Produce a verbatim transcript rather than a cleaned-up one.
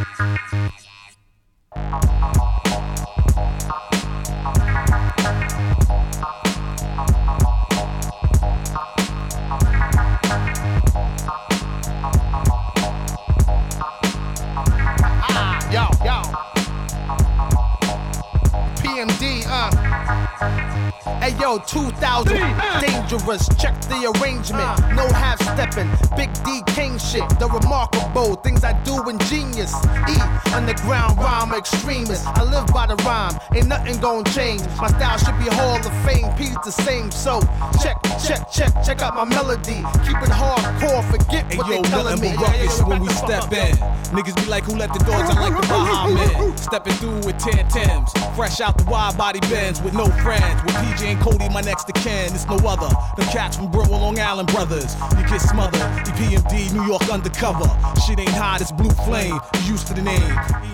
Yo, yo. P M D, uh. Hey yo, two thousand, dangerous, check the arrangement. No half stepping, Big D King shit. The remarkable things I do ingenious. E, underground rhyme extremist. I live by the rhyme, ain't nothing gon' change. My style should be Hall of Fame, P's the same. So, check, check, check, check out my melody. Keep it hardcore, forget hey, what yo, they telling me. Ruckus when we step in. Niggas be like, who let the dogs in like the Baha Men? Stepping through with ten Tims, fresh out the wide body Benz with no friends. With P J and Cody, my next to Ken, it's no other. Them cats from Brooklyn, Long Island brothers. You get smothered, E P M D, New York undercover. Shit ain't hot, it's blue flame. You used to the name.